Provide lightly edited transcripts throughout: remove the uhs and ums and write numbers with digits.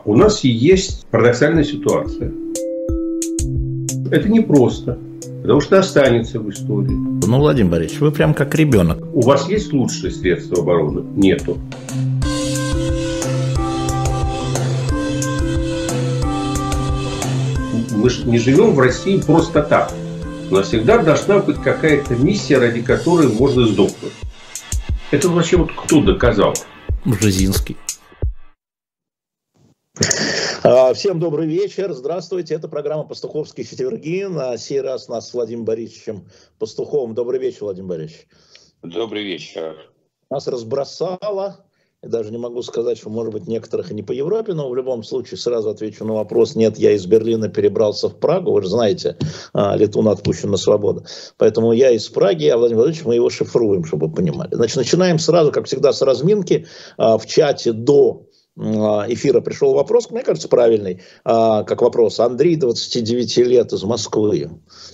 У нас есть парадоксальная ситуация. Это непросто, потому что останется в истории. Ну, Владимир Борисович, вы прям как ребенок. У вас есть лучшие средства обороны? Нету. Мы же не живем в России просто так. У нас всегда должна быть какая-то миссия, ради которой можно сдохнуть. Это вообще вот кто доказал? Бжезинский. Всем добрый вечер, здравствуйте, это программа «Пастуховские четверги», на сей раз нас с Владимиром Борисовичем Пастуховым. Добрый вечер, Владимир Борисович. Добрый вечер. Нас разбросало, я даже не могу сказать, что, может быть, некоторых и не по Европе, но в любом случае сразу отвечу на вопрос. Нет, я из Берлина перебрался в Прагу, вы же знаете, летун отпущен на свободу. Поэтому я из Праги, а Владимир Владимирович, мы его шифруем, чтобы вы понимали. Значит, начинаем сразу, как всегда, с разминки. В чате до эфира пришел вопрос, мне кажется, правильный, как вопрос. Андрей, 29 лет, из Москвы.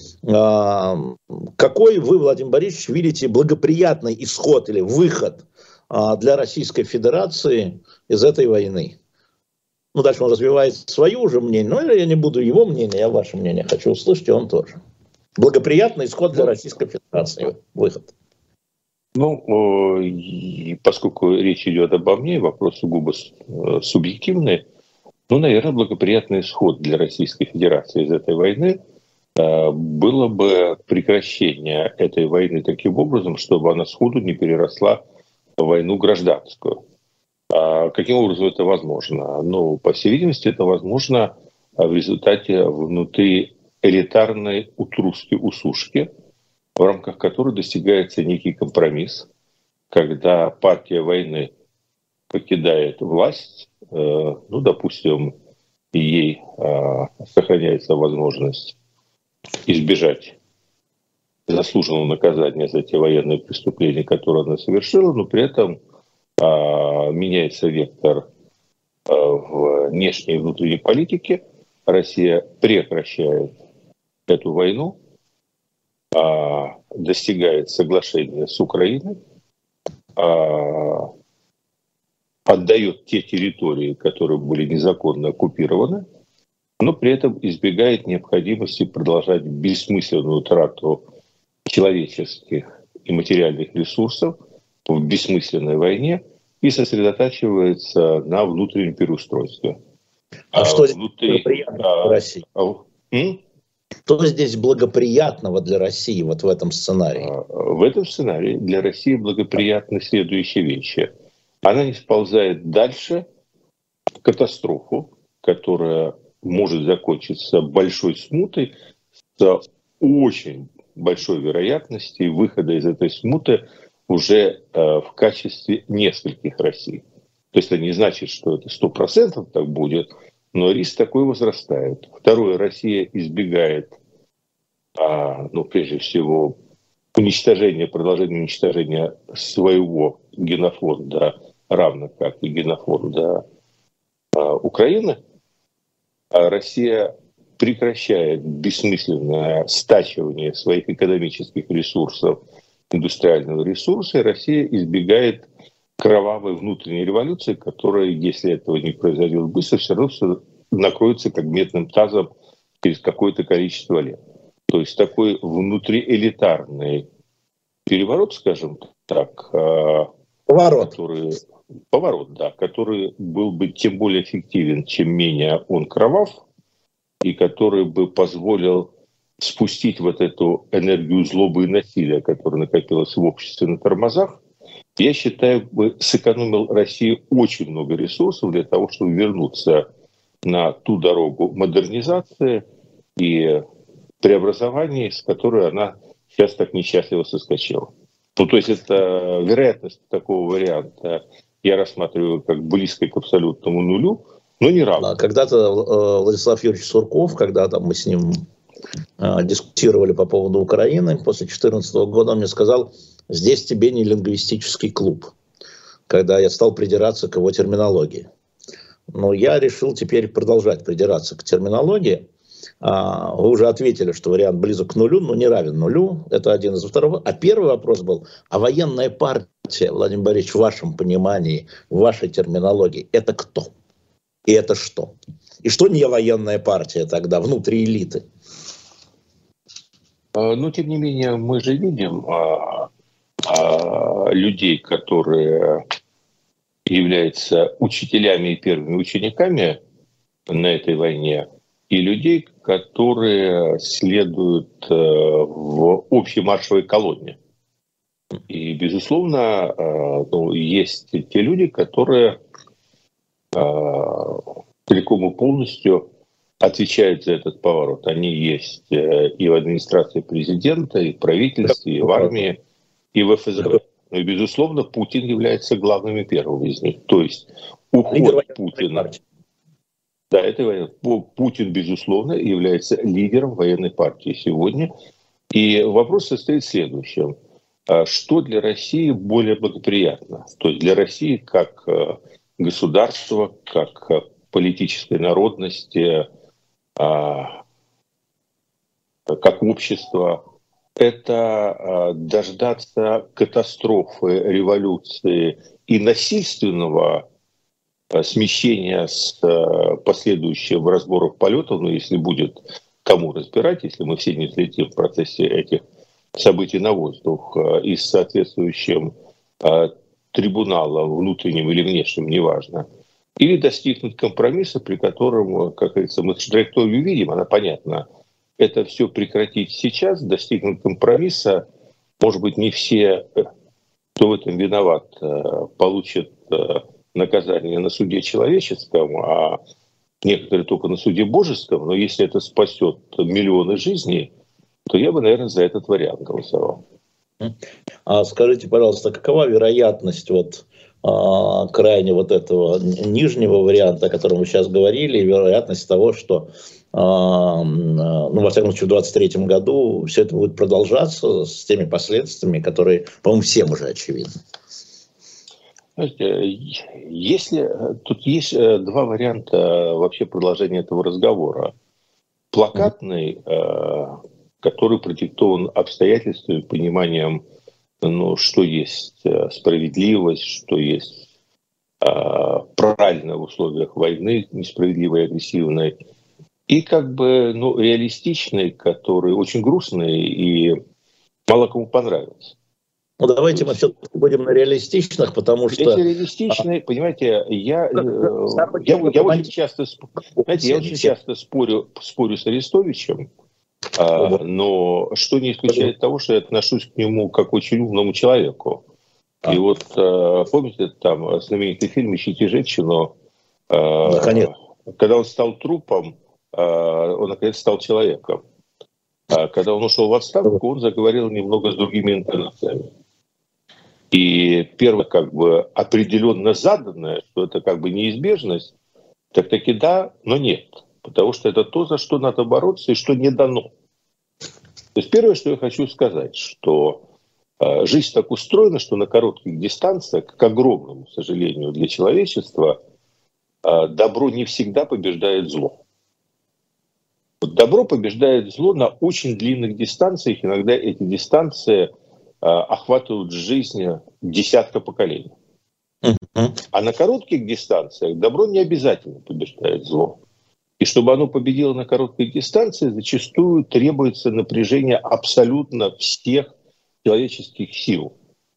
Какой вы, Владимир Борисович, видите благоприятный исход или выход для Российской Федерации из этой войны? Ну, дальше он развивает свое уже мнение, но я не буду его мнение, я ваше мнение хочу услышать, и он тоже. Благоприятный исход для Российской Федерации, выход. Ну, поскольку речь идет обо мне, вопрос сугубо субъективный, ну, наверное, благоприятный исход для Российской Федерации из этой войны было бы прекращение этой войны таким образом, чтобы она сходу не переросла в войну гражданскую. Каким образом это возможно? Ну, по всей видимости, это возможно в результате внутриэлитарной усушки, в рамках которой достигается некий компромисс, когда партия войны покидает власть, ну, допустим, и ей сохраняется возможность избежать заслуженного наказания за те военные преступления, которые она совершила, но при этом меняется вектор внешней и внутренней политики. Россия прекращает эту войну, достигает соглашения с Украиной, отдает те территории, которые были незаконно оккупированы, но при этом избегает необходимости продолжать бессмысленную трату человеческих и материальных ресурсов в бессмысленной войне и сосредотачивается на внутреннем переустройстве. Что здесь благоприятного для России? Что здесь благоприятного для России вот в этом сценарии? В этом сценарии для России благоприятны следующие вещи. Она не сползает дальше в катастрофу, которая может закончиться большой смутой с очень большой вероятностью выхода из этой смуты уже в качестве нескольких Россий. То есть это не значит, что это 100% так будет, но риск такой возрастает. Второе, Россия избегает, ну, прежде всего, продолжения уничтожения своего генофонда, равно как и генофонда Украины. А Россия прекращает бессмысленное стачивание своих экономических ресурсов, индустриального ресурса, и Россия избегает кровавой внутренней революции, которая, если этого не произойдет быстро, все равно все накроется как медным тазом через какое-то количество лет. То есть такой внутриэлитарный переворот, скажем так, который был бы тем более эффективен, чем менее он кровав, и который бы позволил спустить вот эту энергию злобы и насилия, которая накопилась в обществе на тормозах, я считаю, бы сэкономил России очень много ресурсов для того, чтобы вернуться на ту дорогу модернизации и преобразований, с которой она сейчас так несчастливо соскочила. Ну, то есть это вероятность такого варианта я рассматриваю как близкой к абсолютному нулю, но не равно. Когда-то Владислав Юрьевич Сурков, когда там мы с ним дискутировали по поводу Украины, после 2014 года он мне сказал: здесь тебе не лингвистический клуб, когда я стал придираться к его терминологии. Но я решил теперь продолжать придираться к терминологии. Вы уже ответили, что вариант близок к нулю, но не равен нулю. Это один из второго. А первый вопрос был: а военная партия, Владимир Борисович, в вашем понимании, в вашей терминологии, это кто? И это что? И что не военная партия тогда внутри элиты? Но, тем не менее, мы же видим людей, которые являются учителями и первыми учениками на этой войне, и людей, которые следуют в общей маршевой колонне. И, безусловно, есть те люди, которые целиком и полностью отвечают за этот поворот. Они есть и в администрации президента, и в правительстве, и в армии, и в ФСБ. Но, безусловно, Путин является главным и первым из них. То есть уход Путина... Да, это Путин, безусловно, является лидером военной партии сегодня. И вопрос состоит в следующем. Что для России более благоприятно? То есть для России как государства, как политической народности, как общества, это дождаться катастрофы, революции и насильственного смещения с последующим разбором полетов, ну, если будет кому разбирать, если мы все не взлетим в процессе этих событий на воздух, и с соответствующим трибуналом, внутренним или внешним, неважно, или достигнуть компромисса, при котором, как говорится, мы траекторию видим, она понятна. Это все прекратить сейчас, достигнуть компромисса. Может быть, не все, кто в этом виноват, получат наказание на суде человеческом, а некоторые только на суде божеском. Но если это спасет миллионы жизней, то я бы, наверное, за этот вариант голосовал. А скажите, пожалуйста, какова вероятность крайне этого нижнего варианта, о котором вы сейчас говорили, и вероятность того, что, во всяком случае, в 2023 году все это будет продолжаться с теми последствиями, которые, по-моему, всем уже очевидны? Если тут есть два варианта вообще продолжения этого разговора. Плакатный, который продиктован обстоятельствами, пониманием, что есть справедливость, что есть правильно в условиях войны, несправедливой, агрессивной, и реалистичный, который очень грустный и мало кому понравится. Давайте мы все-таки будем на реалистичных, потому что... Если реалистичный, понимаете, я очень часто спорю с Арестовичем, но что не исключает того, что я отношусь к нему как к очень умному человеку. И помните, там знаменитый фильм «Ищите женщину», когда он стал трупом, он наконец стал человеком. Когда он ушел в отставку, он заговорил немного с другими интонациями. И первое, определенно заданное, что это неизбежность, так таки да, но нет. Потому что это то, за что надо бороться и что не дано. То есть первое, что я хочу сказать, что жизнь так устроена, что на коротких дистанциях, к огромному сожалению для человечества, добро не всегда побеждает зло. Добро побеждает зло на очень длинных дистанциях. Иногда эти дистанции охватывают жизнь десятка поколений. А на коротких дистанциях добро не обязательно побеждает зло. И чтобы оно победило на короткой дистанции, зачастую требуется напряжение абсолютно всех человеческих сил.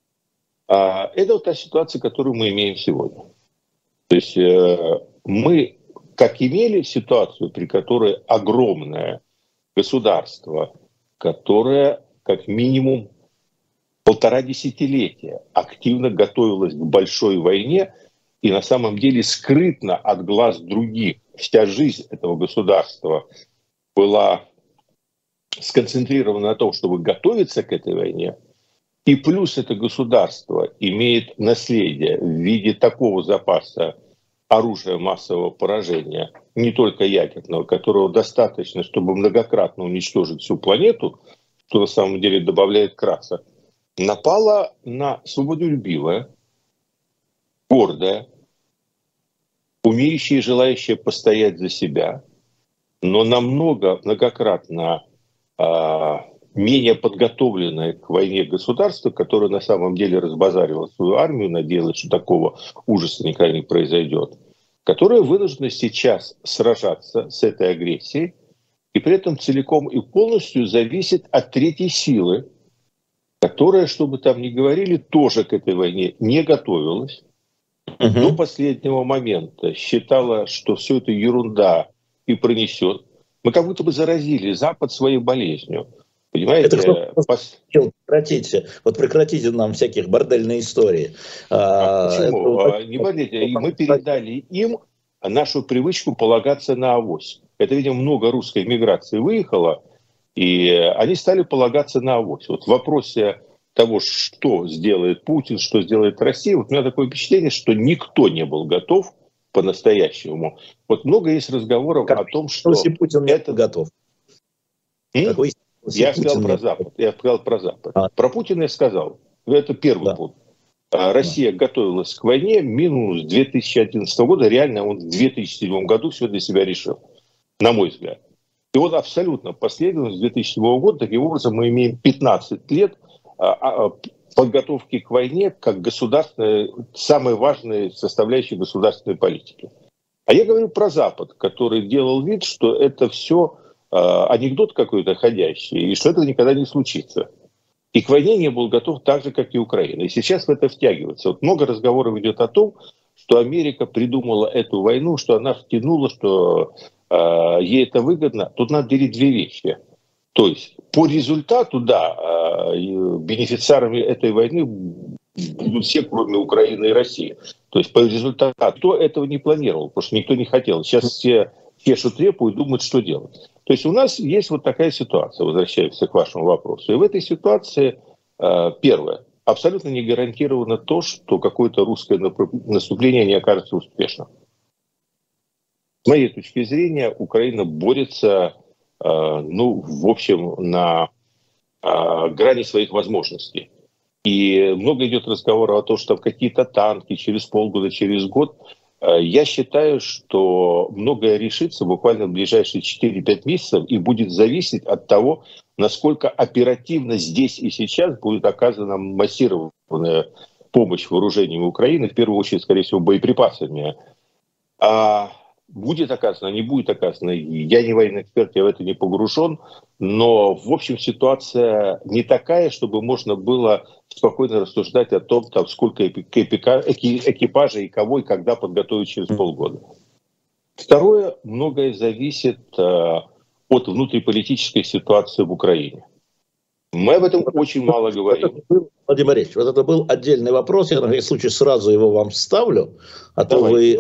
Это та ситуация, которую мы имеем сегодня. То есть мы как имели ситуацию, при которой огромное государство, которое как минимум 1,5 десятилетия активно готовилось к большой войне и на самом деле скрытно от глаз других. Вся жизнь этого государства была сконцентрирована на том, чтобы готовиться к этой войне. И плюс это государство имеет наследие в виде такого запаса оружия массового поражения, не только ядерного, которого достаточно, чтобы многократно уничтожить всю планету, что на самом деле добавляет краса, напала на свободолюбивое, гордое, умеющее и желающее постоять за себя, но многократно менее подготовленное к войне государство, которое на самом деле разбазарило свою армию, надеялось, что такого ужаса никогда не произойдет. которая вынуждена сейчас сражаться с этой агрессией и при этом целиком и полностью зависит от третьей силы, которая, что бы там ни говорили, тоже к этой войне не готовилась. До последнего момента считала, что все это ерунда и пронесет. Мы как будто бы заразили Запад своей болезнью. Понимаете? Прекратите. Вот прекратите нам всяких бордельные истории. Почему? Не бордельные. Мы передали им нашу привычку полагаться на авось. Это, видимо, много русской миграции выехало, и они стали полагаться на авось. Вот в вопросе того, что сделает Путин, что сделает Россия, вот у меня такое впечатление, что никто не был готов по-настоящему. Вот много есть разговоров о том, что Путин это готов. Я сказал про Запад. Про Путина я сказал. Это первый пункт. Россия готовилась к войне минимум с 2011 года. Реально он в 2007 году все для себя решил, на мой взгляд. И он абсолютно последовательно с 2007 года. Таким образом, мы имеем 15 лет подготовки к войне как государственной, самой важной составляющей государственной политики. А я говорю про Запад, который делал вид, что это все анекдот какой-то ходящий, и что это никогда не случится. И к войне не был готов так же, как и Украина. И сейчас в это втягивается. Вот много разговоров идет о том, что Америка придумала эту войну, что она втянула, что ей это выгодно. Тут надо делить две вещи. То есть по результату, да, бенефициарами этой войны будут все, кроме Украины и России. То есть по результату кто этого не планировал, потому что никто не хотел. Сейчас все чешут репу и думают, что делать. То есть у нас есть вот такая ситуация, возвращаемся к вашему вопросу. И в этой ситуации, первое, абсолютно не гарантировано то, что какое-то русское наступление не окажется успешным. С моей точки зрения, Украина борется, в общем, на грани своих возможностей. И много идет разговоров о том, что там какие-то танки через полгода, через год. Я считаю, что многое решится буквально в ближайшие 4-5 месяцев и будет зависеть от того, насколько оперативно здесь и сейчас будет оказана массированная помощь вооружениям Украины, в первую очередь, скорее всего, боеприпасами. А будет оказано, не будет оказано, я не военный эксперт, я в это не погружен, но, в общем, ситуация не такая, чтобы можно было спокойно рассуждать о том, там, сколько экипажей, и кого, и когда подготовить через полгода. Второе, многое зависит от внутриполитической ситуации в Украине. Мы об этом очень мало говорим. Владимир Борисович, вот это был отдельный вопрос, я на всякий случай сразу его вам вставлю, а то вы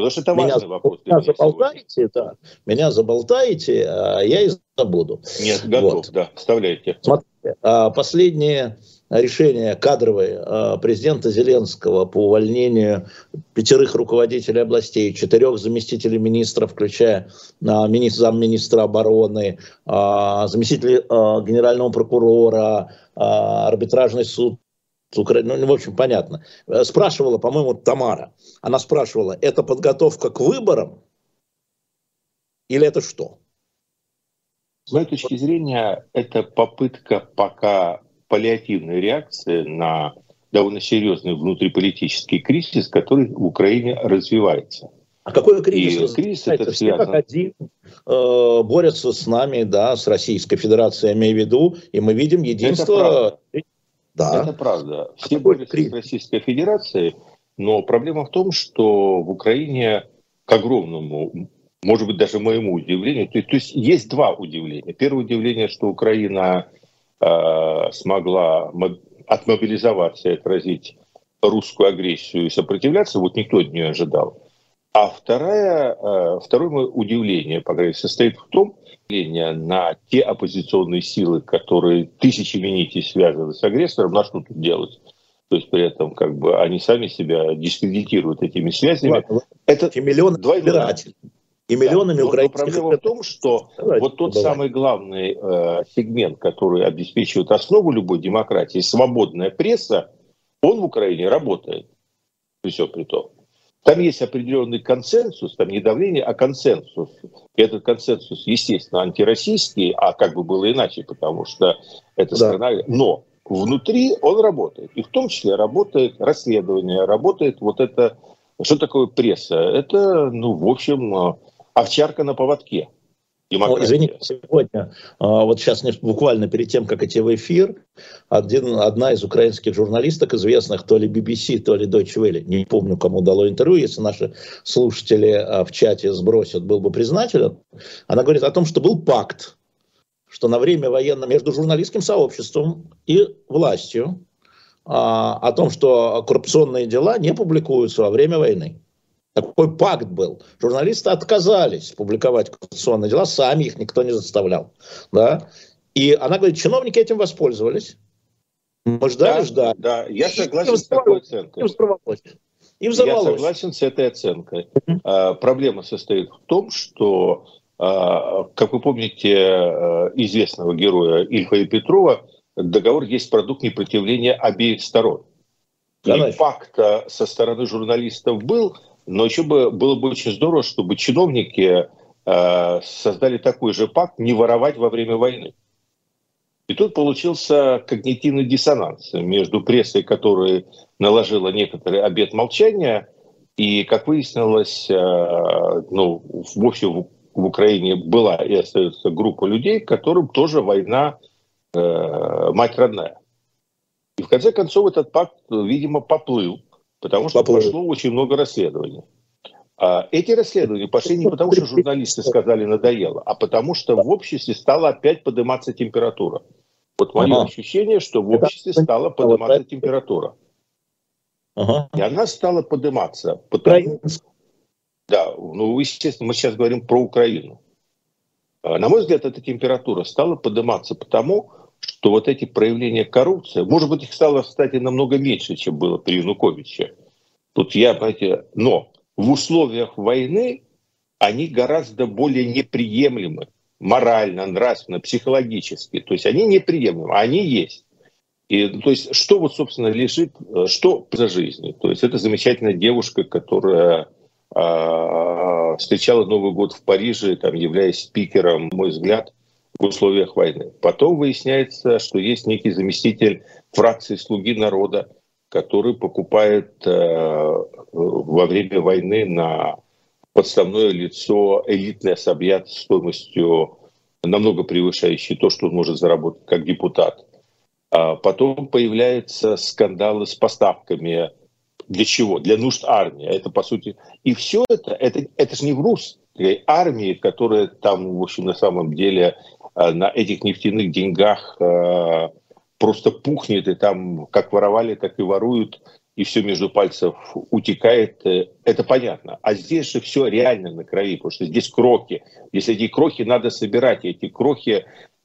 меня заболтаете, а я и забуду. Нет, готов, да, вставляйте. Смотрите, последнее решение кадровое президента Зеленского по увольнению 5 руководителей областей, 4 заместителей министра, включая замминистра обороны, заместителя генерального прокурора, арбитражный суд Украины, в общем, понятно. Спрашивала, по-моему, Тамара, она спрашивала, это подготовка к выборам или это что? С моей точки зрения, это попытка пока паллиативной реакции на довольно серьезный внутриполитический кризис, который в Украине развивается. А какой кризис? Кризис это все как один борются с нами, да, с Российской Федерацией, я имею в виду, и мы видим единство. Это правда. Все борются с Российской Федерацией, но проблема в том, что в Украине, к огромному, может быть, даже моему удивлению, то есть два удивления. Первое удивление, что Украина смогла отмобилизоваться и отразить русскую агрессию и сопротивляться, вот никто не ожидал. А второе мое удивление, по крайней мере, состоит в том, на те оппозиционные силы, которые тысячами нитей связаны с агрессором, на что тут делать? То есть при этом как бы они сами себя дискредитируют этими связями. Это миллионы избирателей. И миллионами украинских. Проблема в том, что вот тот самый главный сегмент, который обеспечивает основу любой демократии, свободная пресса, он в Украине работает. При всем при том. Там есть определенный консенсус, там не давление, а консенсус. И этот консенсус, естественно, антироссийский, а как бы было иначе, потому что это страна... Но внутри он работает. И в том числе работает расследование, работает вот эта Что такое пресса? Это, ну, в общем, овчарка на поводке. Извините, сегодня, вот сейчас буквально перед тем, как идти в эфир, одна из украинских журналисток, известных то ли BBC, то ли Deutsche Welle, не помню, кому дало интервью, если наши слушатели в чате сбросят, был бы признателен, она говорит о том, что был пакт, что на время военного между журналистским сообществом и властью, о том, что коррупционные дела не публикуются во время войны. Такой пакт был. Журналисты отказались публиковать коррупционные дела, сами их никто не заставлял. Да? И она говорит, чиновники этим воспользовались. Мы ждали. Да, я согласен с такой оценкой. Я согласен с этой оценкой. Проблема состоит в том, что, как вы помните, известного героя Ильфа и Петрова, договор есть продукт непротивления обеих сторон. И пакт со стороны журналистов был, но еще было бы очень здорово, чтобы чиновники создали такой же пакт не воровать во время войны. И тут получился когнитивный диссонанс между прессой, которая наложила некоторый обет молчания, и, как выяснилось, ну, в общем, в Украине была и остается группа людей, которым тоже война мать родная. И в конце концов этот пакт, видимо, поплыл, потому что пошло очень много расследований. Эти расследования пошли не потому, что журналисты сказали надоело, а потому что в обществе стала опять подниматься температура. Вот мое ощущение, что в обществе стала подниматься температура. И она стала подниматься. Потому... Да, ну, естественно, мы сейчас говорим про Украину. На мой взгляд, эта температура стала подниматься потому, что вот эти проявления коррупции, может быть, их стало, кстати, намного меньше, чем было при Януковиче. Тут я, понимаете, но в условиях войны они гораздо более неприемлемы морально, нравственно, психологически. То есть они неприемлемы, они есть. И, то есть что вот, собственно, лежит, что за жизнью? То есть это замечательная девушка, которая встречала Новый год в Париже, там, являясь спикером, на мой взгляд, в условиях войны. Потом выясняется, что есть некий заместитель фракции «Слуги народа», который покупает во время войны на подставное лицо элитный особняк стоимостью намного превышающей то, что он может заработать как депутат. Потом появляются скандалы с поставками. Для чего? Для нужд армии. Это, по сути... И все это же не в русской армии, которая там, в общем, на самом деле на этих нефтяных деньгах просто пухнет, и там как воровали, так и воруют, и все между пальцев утекает. Это понятно. А здесь же все реально на крови, потому что здесь крохи. Если эти крохи надо собирать, эти крохи,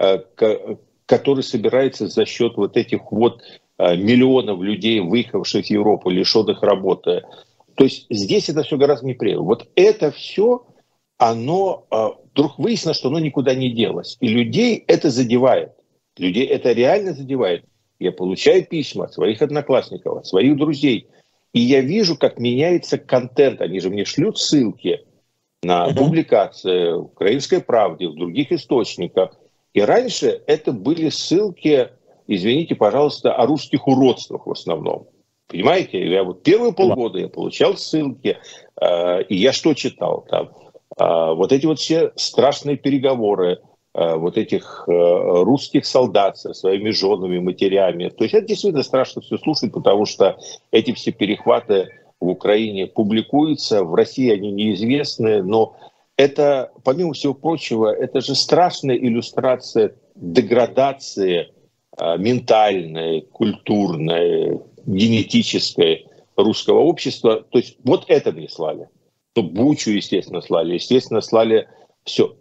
которые собираются за счет вот этих вот миллионов людей, выехавших в Европу, лишенных работы. То есть здесь это все гораздо неприятно. Вот это все, оно вдруг выяснилось, что оно никуда не делось. И людей это задевает. Людей это реально задевает. Я получаю письма от своих одноклассников, от своих друзей. И я вижу, как меняется контент. Они же мне шлют ссылки на публикации в «Украинской правде», в других источниках. И раньше это были ссылки, извините, пожалуйста, о русских уродствах в основном. Понимаете? Я вот первые полгода я получал ссылки, и я что читал там? Вот эти вот все страшные переговоры вот этих русских солдат со своими женами, матерями. То есть это действительно страшно все слушать, потому что эти все перехваты в Украине публикуются, в России они неизвестны, но это, помимо всего прочего, это же страшная иллюстрация деградации ментальной, культурной, генетической русского общества. То есть вот это мне слали. Ну, Бучу, естественно, слали все.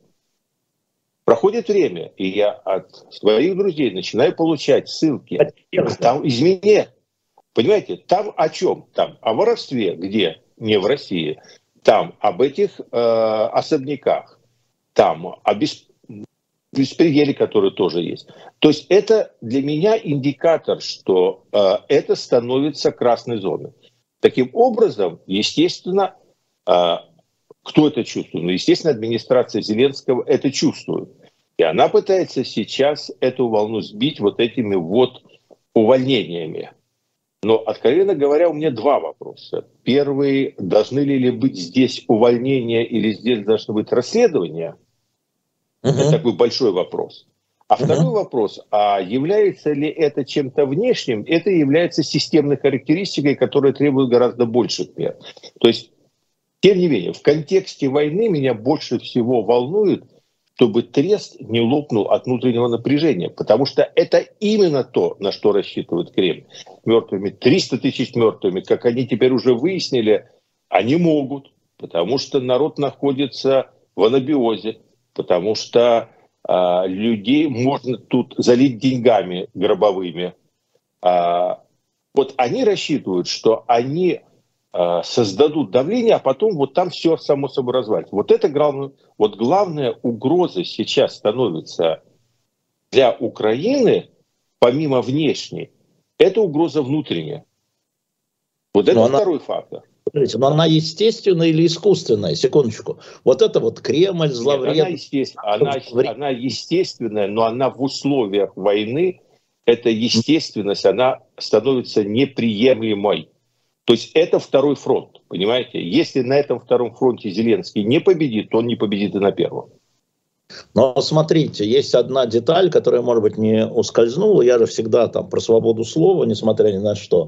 Проходит время, и я от своих друзей начинаю получать ссылки. Там изменения. Понимаете, там о чем? Там о воровстве, где? Не в России. Там об этих особняках. Там о беспределе, который тоже есть. То есть это для меня индикатор, что это становится красной зоной. Таким образом, естественно, кто это чувствует? Ну, естественно, администрация Зеленского это чувствует. И она пытается сейчас эту волну сбить вот этими вот увольнениями. Но, откровенно говоря, у меня два вопроса. Первый, должны ли быть здесь увольнения или здесь должны быть расследования? Это такой большой вопрос. А второй вопрос, а является ли это чем-то внешним? Это является системной характеристикой, которая требует гораздо больших мер. То есть, тем не менее, в контексте войны меня больше всего волнует, чтобы Трест не лопнул от внутреннего напряжения, потому что это именно то, на что рассчитывает Кремль. Мертвыми, 300 тысяч мертвыми, как они теперь уже выяснили, они могут, потому что народ находится в анабиозе, потому что людей можно тут залить деньгами гробовыми. Вот они рассчитывают, что они создадут давление, а потом вот там все само собой развалится. Вот это главная угроза сейчас становится для Украины, помимо внешней, это угроза внутренняя. Вот это второй фактор. Смотрите, но она естественная или искусственная? Секундочку. Вот это вот Кремль зловредный. Она естественная, но она в условиях войны, эта естественность, она становится неприемлемой. То есть это второй фронт, понимаете? Если на этом втором фронте Зеленский не победит, то он не победит и на первом. Но смотрите, есть одна деталь, которая, может быть, не ускользнула. Я же всегда там про свободу слова, несмотря ни на что.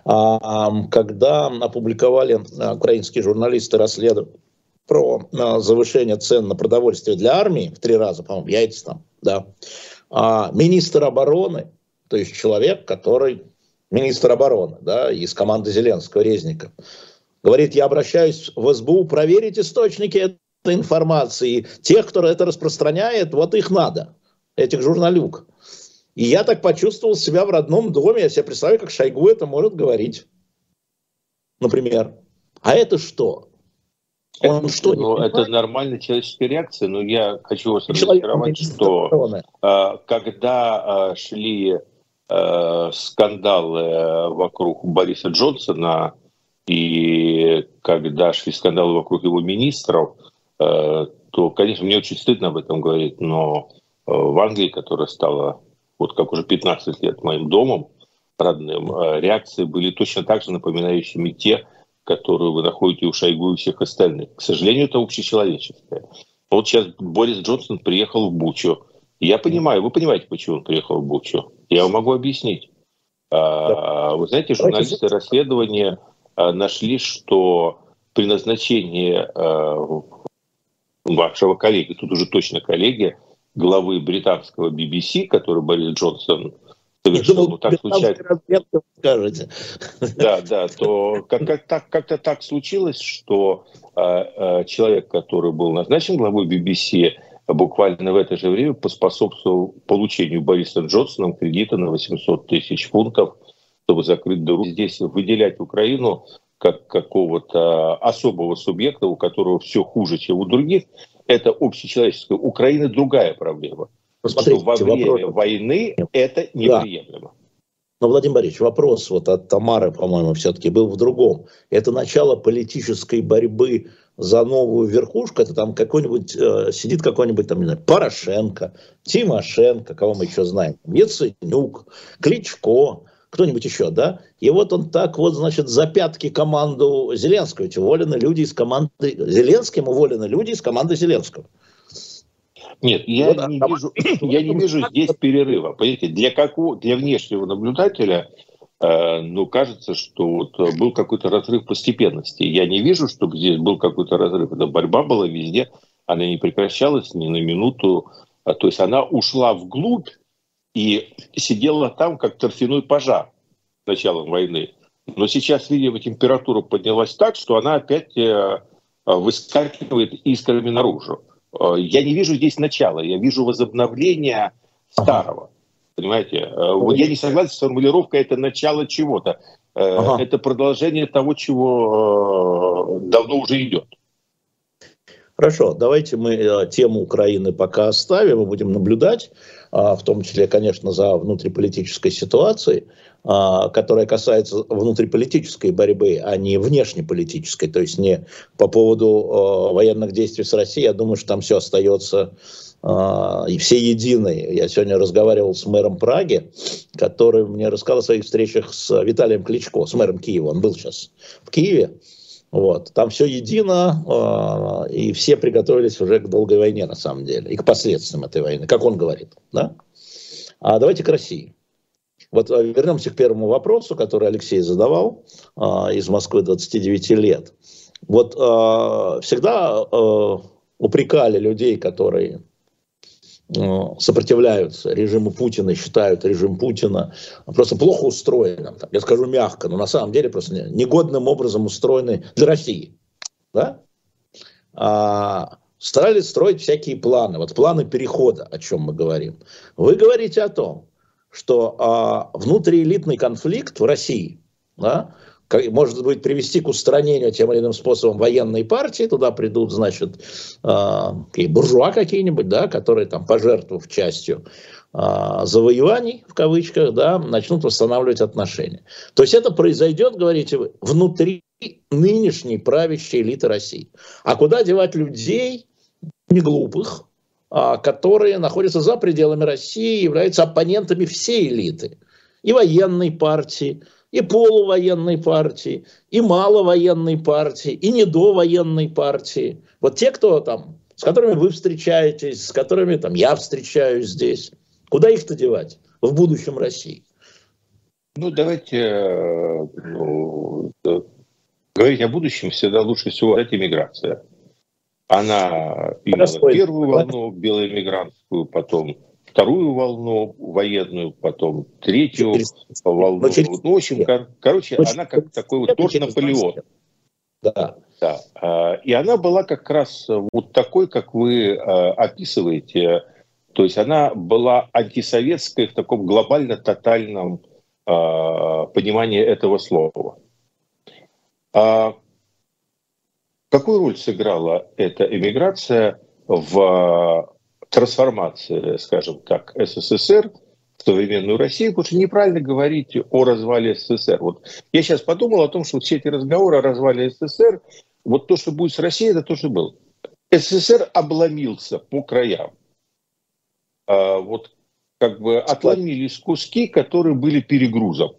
Когда опубликовали украинские журналисты расследование про завышение цен на продовольствие для армии в 3 раза, по-моему, яйца там, да, министр обороны, то есть человек, который министр обороны, да, из команды Зеленского, Резников, говорит: я обращаюсь в СБУ проверить источники этой информации. Тех, кто это распространяет, вот их надо, этих журналюк. И я так почувствовал себя в родном доме. Я себе представляю, как Шойгу это может говорить. Например. А это что? Это нормальная человеческая реакция, но я хочу вас разочаровать, что когда шли скандалы вокруг Бориса Джонсона и когда шли скандалы вокруг его министров, то, конечно, мне очень стыдно об этом говорить, но в Англии, которая стала, вот как уже 15 лет моим домом родным, реакции были точно так же напоминающими те, которые вы находите у Шойгу и всех остальных. К сожалению, это общечеловеческое. Вот сейчас Борис Джонсон приехал в Бучу. Я понимаю, вы понимаете, почему он приехал в Бучу. Я вам могу объяснить. Вы знаете, журналисты расследования нашли, что при назначении вашего коллеги, тут уже точно коллеги, главы британского BBC, который Борис Джонсон совершил, ну, так случайно. Да, то как-то так случилось, что человек, который был назначен главой BBC, буквально в это же время поспособствовал получению Борисом Джонсоном кредита на 800 тысяч фунтов, чтобы закрыть дыру. Здесь выделять Украину как какого-то особого субъекта, у которого все хуже, чем у других, это общечеловеческое. У Украины другая проблема. Посмотрите, во время войны это неприемлемо. Да. Но, Владимир Борисович, вопрос вот от Тамары, по-моему, все-таки был в другом. Это начало политической борьбы за новую верхушку, это там какой-нибудь, сидит какой-нибудь там, не знаю, Порошенко, Тимошенко, кого мы еще знаем, Яценюк, Кличко, кто-нибудь еще, да? И вот он так вот, значит, за пятки команду Зеленского. Ведь уволены люди из команды Зеленским, уволены люди из команды Зеленского. Нет, я не вижу здесь перерыва. Понимаете, для внешнего наблюдателя кажется, что вот был какой-то разрыв постепенности. Я не вижу, чтобы здесь был какой-то разрыв. Эта борьба была везде, она не прекращалась ни на минуту. То есть она ушла вглубь и сидела там, как торфяной пожар с началом войны. Но сейчас, видимо, температура поднялась так, что она опять выскакивает искрами наружу. Я не вижу здесь начала, я вижу возобновление старого. Понимаете? Вот я не согласен с формулировкой «это начало чего-то». Это продолжение того, чего давно уже идет. Хорошо, давайте мы тему Украины пока оставим, мы будем наблюдать. в том числе, конечно, за внутриполитической ситуацией, которая касается внутриполитической борьбы, а не внешнеполитической, то есть не по поводу военных действий с Россией. Я думаю, что там все остается и все едины. Я сегодня разговаривал с мэром Праги, который мне рассказал о своих встречах с Виталием Кличко, с мэром Киева. Он был сейчас в Киеве. Вот. Там все едино, и все приготовились уже к долгой войне, на самом деле, и к последствиям этой войны, как он говорит. Да? А давайте к России. Вот вернемся к первому вопросу, который Алексей задавал из Москвы 29 лет. Вот всегда упрекали людей, которые сопротивляются режиму Путина, считают режим Путина просто плохо устроенным, я скажу мягко, но на самом деле просто негодным образом устроенный для России. Да? Старались строить всякие планы, вот планы перехода, о чем мы говорим. Вы говорите о том, что внутриэлитный конфликт в России, да, может быть, привести к устранению тем или иным способом военной партии, туда придут, значит, буржуа какие-нибудь, да, которые там, пожертвовав частью завоеваний, в кавычках, да, начнут восстанавливать отношения. То есть это произойдет, говорите вы, внутри нынешней правящей элиты России. А куда девать людей не глупых, которые находятся за пределами России, являются оппонентами всей элиты, и военной партии, и полувоенной партии, и маловоенной партии, и недовоенной партии. Вот те, кто там, с которыми вы встречаетесь, с которыми там я встречаюсь здесь, куда их-то девать в будущем России? Ну, давайте говорить о будущем всегда лучше всего это иммиграция. Она имела первую волну белоэмигрантскую, потом вторую волну военную, потом третью волну. Ну, в общем, короче, она как такой вот торт Наполеон. Да. Да. И она была как раз вот такой, как вы описываете. То есть она была антисоветской в таком глобально-тотальном понимании этого слова. Какую роль сыграла эта эмиграция в трансформации, скажем так, СССР в современную Россию? Потому что неправильно говорить о развале СССР. Вот я сейчас подумал о том, что все эти разговоры о развале СССР, вот то, что будет с Россией, это то, что было. СССР обломился по краям. Вот как бы отломились куски, которые были перегрузом.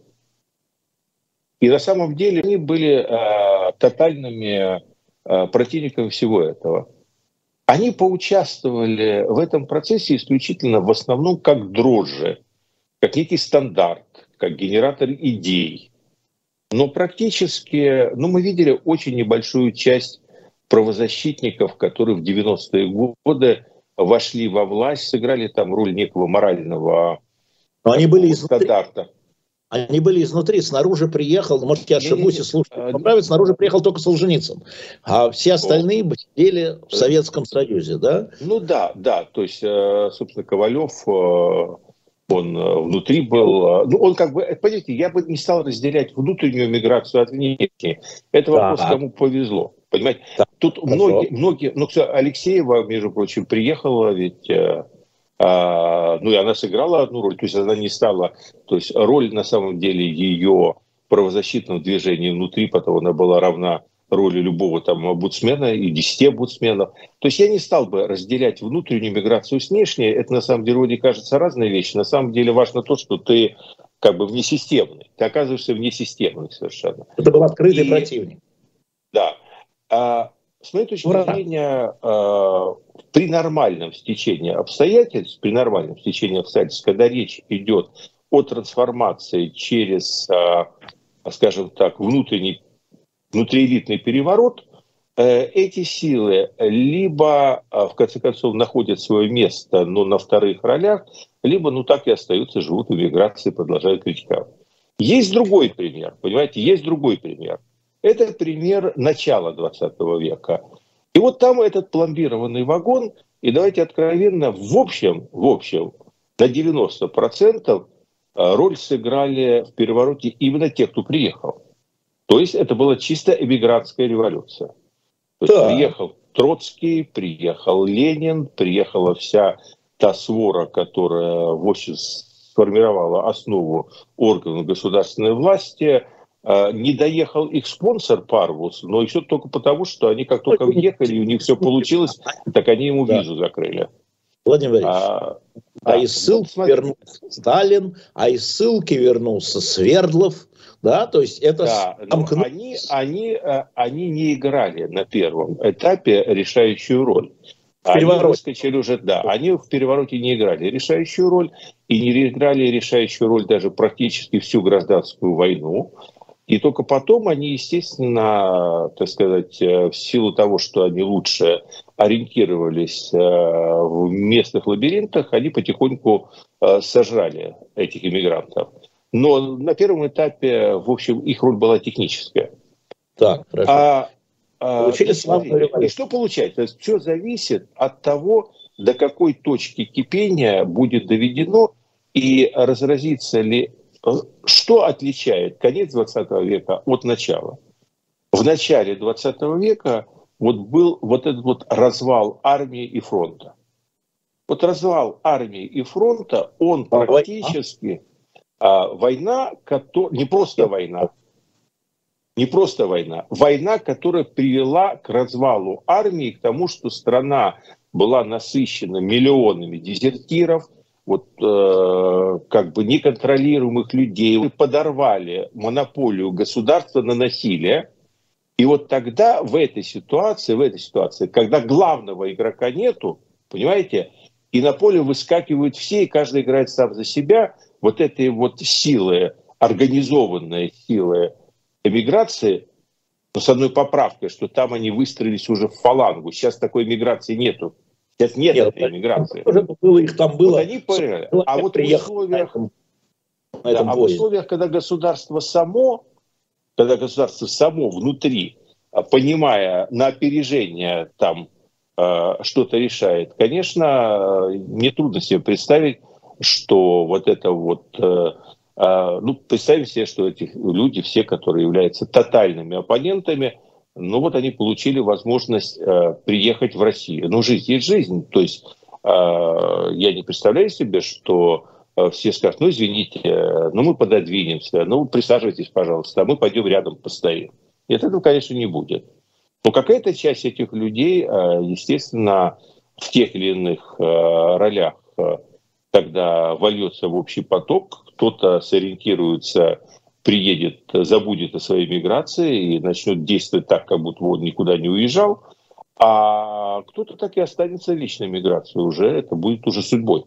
И на самом деле они были тотальными противниками всего этого. Они поучаствовали в этом процессе исключительно в основном как дрожжи, как некий стандарт, как генератор идей. Но практически, мы видели очень небольшую часть правозащитников, которые в 90-е годы вошли во власть, сыграли там роль некого морального стандарта. Они были изнутри, снаружи приехал, может, я ошибусь и слушаю, поправить, снаружи приехал только Солженицын, а все остальные сидели в Советском Союзе, да? Ну да, то есть, собственно, Ковалев, он внутри был, он как бы, понимаете, я бы не стал разделять внутреннюю миграцию от внешней, это вопрос, кому повезло, понимаете, тут многие, Алексеева, между прочим, приехала ведь... и она сыграла одну роль, то есть она не стала, то есть роль на самом деле ее правозащитного движения внутри, потому она была равна роли любого там омбудсмена и 10 омбудсменов. То есть я не стал бы разделять внутреннюю миграцию с внешней, это на самом деле вроде кажется разные вещи, на самом деле важно то, что ты как бы внесистемный, ты оказываешься внесистемный совершенно. Это был открытый противник. Да. С моей точки зрения, при нормальном стечении обстоятельств, когда речь идет о трансформации через, скажем так, внутриэлитный переворот, эти силы либо, в конце концов, находят свое место, но на вторых ролях, либо, так и остаются, живут в эмиграции, продолжают критиковать. Есть другой пример, понимаете, Это пример начала 20 века. И вот там этот пломбированный вагон, и давайте откровенно, в общем, на 90% роль сыграли в перевороте именно те, кто приехал. То есть это была чисто эмигрантская революция. То есть приехал Троцкий, приехал Ленин, приехала вся та свора, которая в общем сформировала основу органов государственной власти, не доехал их спонсор Парвус, но еще только потому, что они как только въехали, у них все получилось, так они ему визу закрыли. Владимир Владимирович, из ссылки вернулся Сталин, из ссылки вернулся Свердлов, да, то есть это... Да, они не играли на первом этапе решающую роль. Они выскочили уже, да, они в перевороте не играли решающую роль, и не играли решающую роль даже практически всю гражданскую войну. И только потом они, естественно, так сказать, в силу того, что они лучше ориентировались в местных лабиринтах, они потихоньку сожрали этих иммигрантов. Но на первом этапе, в общем, их роль была техническая. Так, хорошо. И что получается? Все зависит от того, до какой точки кипения будет доведено и разразится ли... Что отличает конец 20 века от начала? В начале 20 века был вот этот вот развал армии и фронта. Вот развал армии и фронта, он практически... Война, не просто война, война, которая привела к развалу армии, к тому, что страна была насыщена миллионами дезертиров, как бы неконтролируемых людей, подорвали монополию государства на насилие. И вот тогда в этой ситуации, когда главного игрока нету, понимаете, и на поле выскакивают все, и каждый играет сам за себя, вот этой вот силы, организованные силы эмиграции, но с одной поправкой, что там они выстроились уже в фалангу. Сейчас такой эмиграции нету. Сейчас нет этой эмиграции. Их там было. Вот они поняли. А вот в условиях, когда государство само внутри, понимая на опережение там что-то решает, конечно, нетрудно себе представить, что вот это вот... представим себе, что эти люди, все, которые являются тотальными оппонентами, они получили возможность приехать в Россию. Жизнь есть жизнь. То есть я не представляю себе, что все скажут, извините, мы пододвинемся, присаживайтесь, пожалуйста, а мы пойдем рядом постоим. Нет, этого, конечно, не будет. Но какая-то часть этих людей, естественно, в тех или иных ролях, когда вольется в общий поток, кто-то сориентируется, приедет, забудет о своей миграции и начнет действовать так, как будто он никуда не уезжал, а кто-то так и останется в вечной миграции уже, это будет уже судьбой.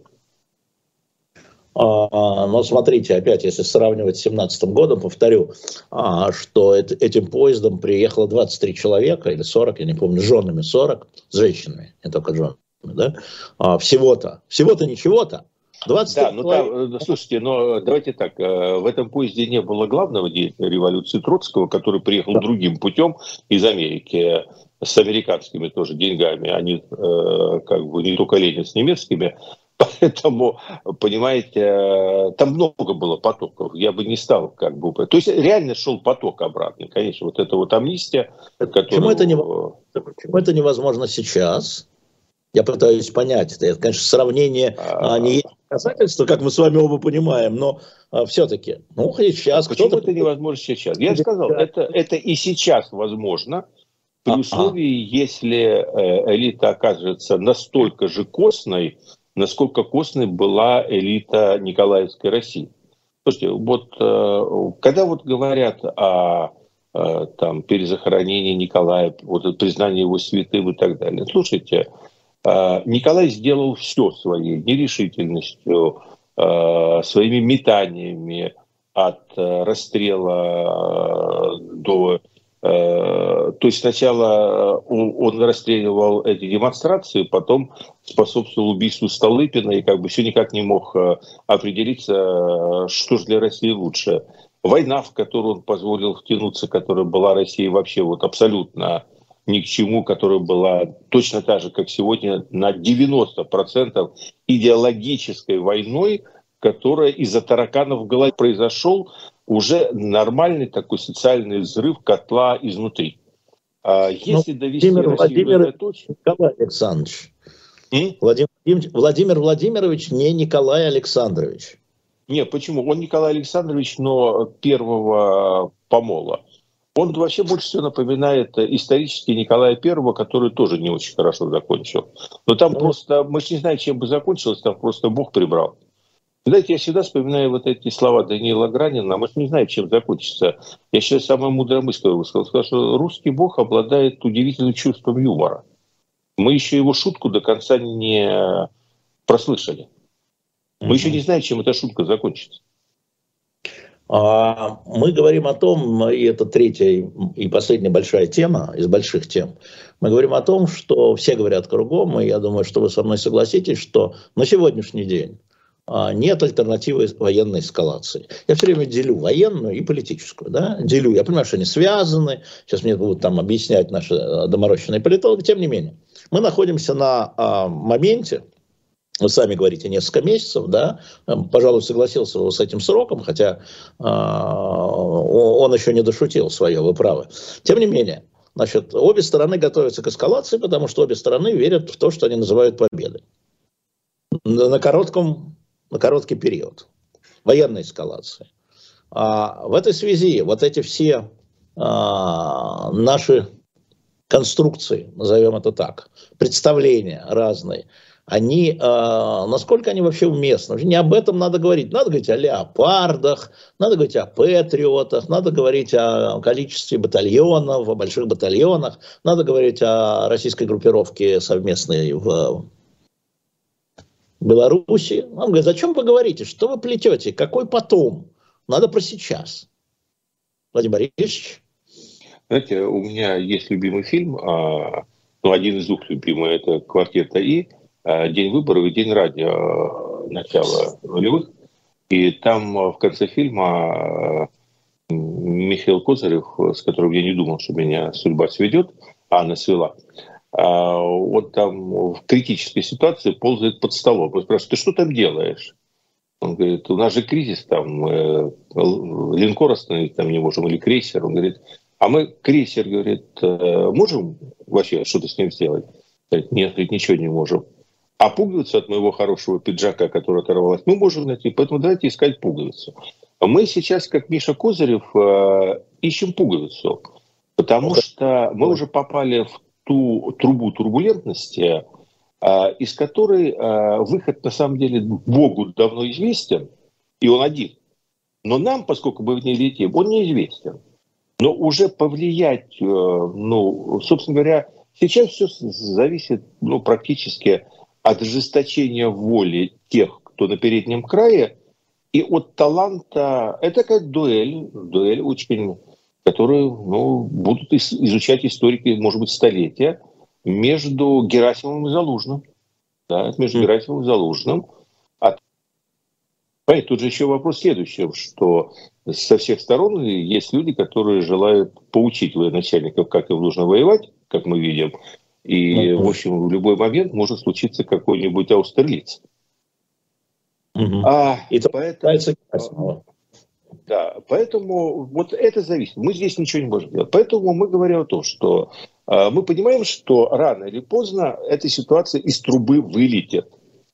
Но смотрите, опять, если сравнивать с 2017 годом, повторю, что этим поездом приехало 23 человека, или 40, я не помню, с женами 40, с женщинами, не только женами, да? Всего-то ничего-то. 20 слушайте, но давайте так, в этом поезде не было главного деятеля революции Троцкого, который приехал другим путем из Америки, с американскими тоже деньгами, они как бы не только Ленин с немецкими, поэтому, понимаете, там много было потоков, я бы не стал как бы... То есть реально шел поток обратный, конечно, вот эта вот амнистия, которая... Почему это невозможно сейчас? Я пытаюсь понять. Это, конечно, сравнение не есть доказательство, как мы с вами оба понимаем, но все-таки, сейчас... Почему это невозможно сейчас? Я сказал, это и сейчас возможно, при условии, если элита окажется настолько же костной, насколько костной была элита Николаевской России. Слушайте, когда говорят о перезахоронении Николая, признании его святым и так далее, слушайте, Николай сделал все своей нерешительностью, своими метаниями от расстрела до... То есть сначала он расстреливал эти демонстрации, потом способствовал убийству Столыпина и как бы все никак не мог определиться, что же для России лучше. Война, в которую он позволил втянуться, которая была России вообще абсолютно ни к чему, которая была точно так же, как сегодня, на 90% идеологической войной, которая из-за тараканов в голове произошел уже нормальный такой социальный взрыв котла изнутри. Если довести Россию до этой точки... Николай Александрович, Владимир Владимир Владимирович не Николай Александрович. Нет, почему? Он Николай Александрович, но первого помола. Он вообще больше всего напоминает исторически Николая Первого, который тоже не очень хорошо закончил. Но там просто, мы же не знаем, чем бы закончилось, там просто Бог прибрал. Знаете, я всегда вспоминаю вот эти слова Даниила Гранина, мы же не знаем, чем закончится. Я сейчас самая мудрая мысль высказал, что русский Бог обладает удивительным чувством юмора. Мы еще его шутку до конца не прослышали. Мы еще не знаем, чем эта шутка закончится. Мы говорим о том, и это третья и последняя большая тема из больших тем, мы говорим о том, что все говорят кругом, и я думаю, что вы со мной согласитесь, что на сегодняшний день нет альтернативы военной эскалации. Я все время делю военную и политическую. Да? Делю. Я понимаю, что они связаны. Сейчас мне будут там объяснять наши доморощенные политологи. Тем не менее, мы находимся на моменте, вы сами говорите, несколько месяцев, да, пожалуй, согласился с этим сроком, хотя он еще не дошутил свое, вы правы. Тем не менее, значит, обе стороны готовятся к эскалации, потому что обе стороны верят в то, что они называют победой. На короткий период военной эскалации. В этой связи вот эти все наши конструкции, назовем это так, представления разные, они, насколько они вообще уместны? Не об этом надо говорить. Надо говорить о леопардах, надо говорить о патриотах, надо говорить о количестве батальонов, о больших батальонах, надо говорить о российской группировке совместной в Беларуси. Он говорит, зачем вы говорите, что вы плетете, какой потом? Надо про сейчас. Владимир Борисович. Знаете, у меня есть любимый фильм, один из двух любимых, это «Квартет И», «День выборов» и «День радио» начала нулевых. И там в конце фильма Михаил Козырев, с которым я не думал, что меня судьба сведет, а она свела, вот там в критической ситуации ползает под столом. Он спрашивает, ты что там делаешь? Он говорит, у нас же кризис, там линкор остановить там не можем, или крейсер. Он говорит, а мы крейсер, говорит, можем вообще что-то с ним сделать? Говорит, нет, говорит, ничего не можем. А пуговицу от моего хорошего пиджака, которая оторвалась, мы можем найти, поэтому давайте искать пуговицу. Мы сейчас, как Миша Козырев, ищем пуговицу, потому что мы уже попали в ту трубу турбулентности, из которой выход, на самом деле, Богу давно известен, и он один. Но нам, поскольку мы в ней летим, он неизвестен. Но уже повлиять, собственно говоря, сейчас все зависит практически от ожесточения воли тех, кто на переднем крае, и от таланта. Это такая дуэль очень, которую будут изучать историки, может быть, столетия, между Герасимовым и Залужным. Да, между Герасимовым и Залужным. Тут же еще вопрос следующий, что со всех сторон есть люди, которые желают поучить военачальников, как им нужно воевать, как мы видим. И, в общем, в любой момент может случиться какой-нибудь Аустерлиц. Поэтому вот это зависит. Мы здесь ничего не можем делать. Поэтому мы говорим о том, что мы понимаем, что рано или поздно эта ситуация из трубы вылетит.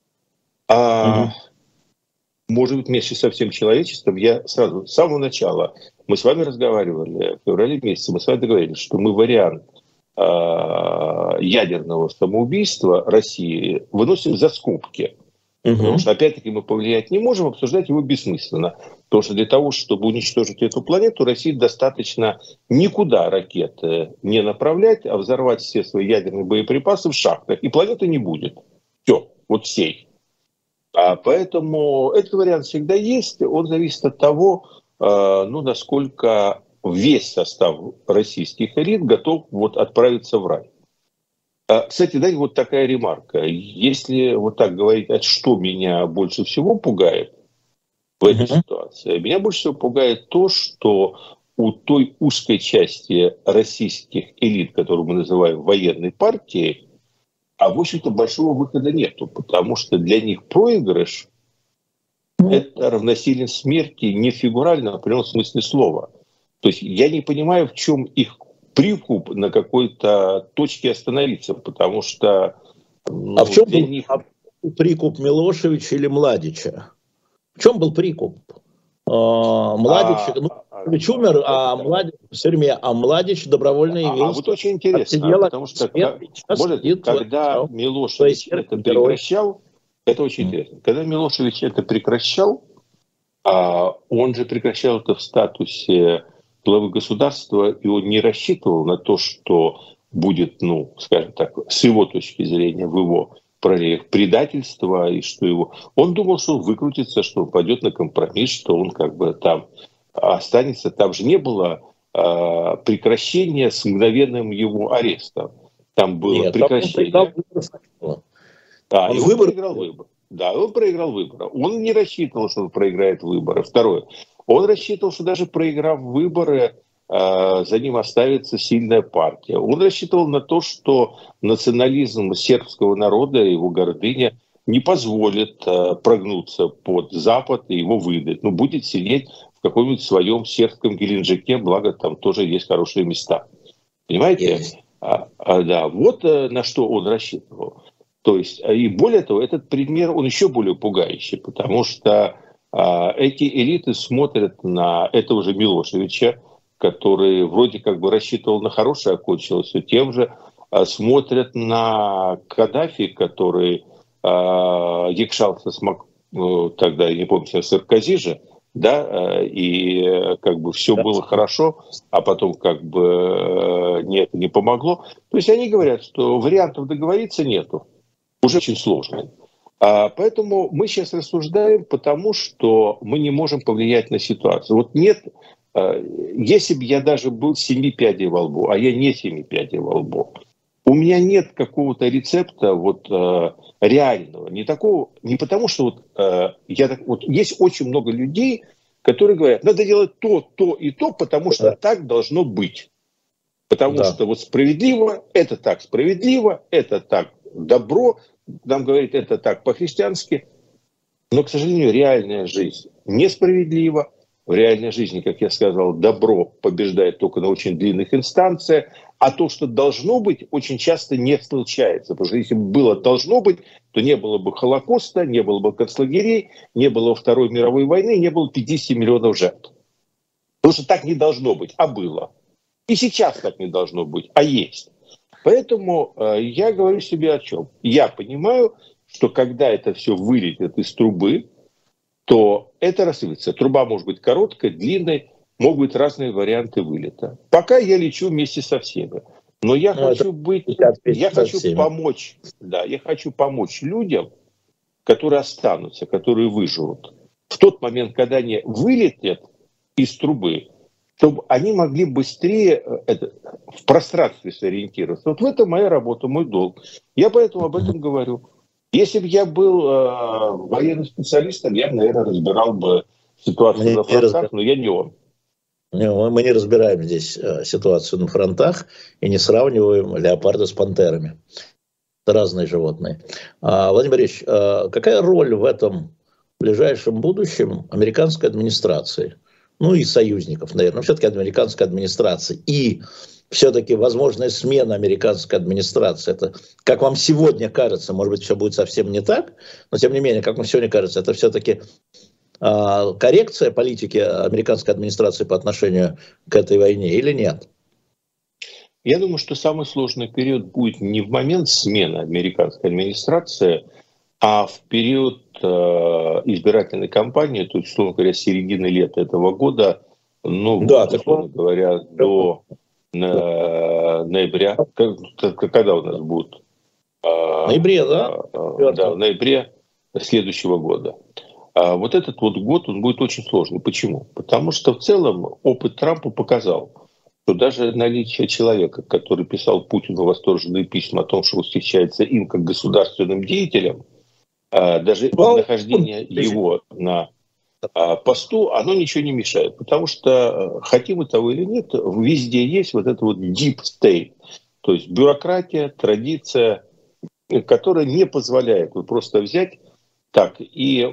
Может быть, вместе со всем человечеством, я сразу, с самого начала, мы с вами разговаривали, в феврале месяце, мы с вами договорились, что мы вариант ядерного самоубийства России выносим за скобки. Потому что, опять-таки, мы повлиять не можем, обсуждать его бессмысленно. Потому что для того, чтобы уничтожить эту планету, России достаточно никуда ракеты не направлять, а взорвать все свои ядерные боеприпасы в шахтах. И планеты не будет. Все, вот всей. Поэтому этот вариант всегда есть. Он зависит от того, насколько весь состав российских элит готов отправиться в рай. Кстати, да, вот такая ремарка. Если вот так говорить, что меня больше всего пугает в этой ситуации, меня больше всего пугает то, что у той узкой части российских элит, которую мы называем военной партией, в общем-то, большого выхода нету, потому что для них проигрыш это равносилен смерти не фигурально, а в прямом смысле слова. То есть я не понимаю, в чем их прикуп на какой-то точке остановиться, потому что в чем прикуп Милошевича или Младича? В чем был прикуп? Младич, Милошевич умер, а Младич в тюрьме, а Младич добровольно явился. Вот очень интересно, потому что когда Милошевич это прекращал, это очень интересно. Когда Милошевич это прекращал, он же прекращал это в статусе главы государства, и он не рассчитывал на то, что будет, ну, скажем так, с его точки зрения, в его проявлениях предательства, и что его... Он думал, что он выкрутится, что он пойдет на компромисс, что он как бы там останется. Там же не было прекращения с мгновенным его арестом. Там было прекращение. Он проиграл выбор. Да, он проиграл выборы. Он не рассчитывал, что он проиграет выборы. Второе. Он рассчитывал, что даже проиграв выборы, за ним оставится сильная партия. Он рассчитывал на то, что национализм сербского народа, его гордыня не позволит прогнуться под Запад и его выдать. Но будет сидеть в каком-нибудь своем сербском Геленджике, благо там тоже есть хорошие места. Понимаете? Да, вот на что он рассчитывал. То есть, и более того, этот пример, он еще более пугающий, потому что эти элиты смотрят на этого же Милошевича, который вроде как бы рассчитывал на хорошее, окончилось все тем же, смотрят на Каддафи, который якшался тогда, я не помню, Саркози же, да, и как бы все было хорошо, а потом как бы нет, не помогло. То есть они говорят, что вариантов договориться нету. Уже очень сложно. Поэтому мы сейчас рассуждаем, потому что мы не можем повлиять на ситуацию. Вот нет, если бы я даже был 7 пядей во лбу, а я не 7 пядей во лбу, у меня нет какого-то рецепта вот, реального. Не такого, не потому что вот есть очень много людей, которые говорят, надо делать то и то, потому что так должно быть. Потому что вот справедливо, это так справедливо, это так добро, нам говорит, это так по-христиански, но, к сожалению, реальная жизнь несправедлива. В реальной жизни, как я сказал, добро побеждает только на очень длинных инстанциях, а то, что должно быть, очень часто не случается. Потому что если бы было должно быть, то не было бы Холокоста, не было бы концлагерей, не было Второй мировой войны, не было 50 миллионов жертв. Потому что так не должно быть, а было. И сейчас так не должно быть, а есть. Поэтому я говорю себе о чем. Я понимаю, что когда это все вылетит из трубы, то это рассыпется. Труба может быть короткой, длинной, могут быть разные варианты вылета. Пока я лечу вместе со всеми. Но я хочу помочь. Да, я хочу помочь людям, которые останутся, которые выживут. В тот момент, когда они вылетят из трубы, чтобы они могли быстрее в пространстве сориентироваться. Вот в этом моя работа, мой долг. Я поэтому об этом говорю. Если бы я был военным специалистом, я, наверное, разбирал бы ситуацию на фронтах, но я не он. Мы не разбираем здесь ситуацию на фронтах и не сравниваем леопарда с пантерами. Это разные животные. Владимир Борисович, какая роль в этом ближайшем будущем американской администрации? Ну и союзников, наверное, но все-таки американской администрации. И все-таки возможная смена американской администрации. Это, как вам сегодня кажется, может быть, все будет совсем не так, но тем не менее, как вам сегодня кажется, это все-таки коррекция политики американской администрации по отношению к этой войне или нет? Я думаю, что самый сложный период будет не в момент смены американской администрации, а в период избирательной кампании, то есть, условно говоря, с середины лета этого года, ну, да, условно говоря, до ноября, когда у нас будет? В ноябре, да? Да, в ноябре следующего года. Вот этот вот год, он будет очень сложный. Почему? Потому что в целом опыт Трампа показал, что даже наличие человека, который писал Путину восторженные письма о том, что восхищается им как государственным деятелем, даже нахождение его на посту, оно ничего не мешает. Потому что, хотим мы того или нет, везде есть вот это вот deep state. То есть бюрократия, традиция, которая не позволяет просто взять так и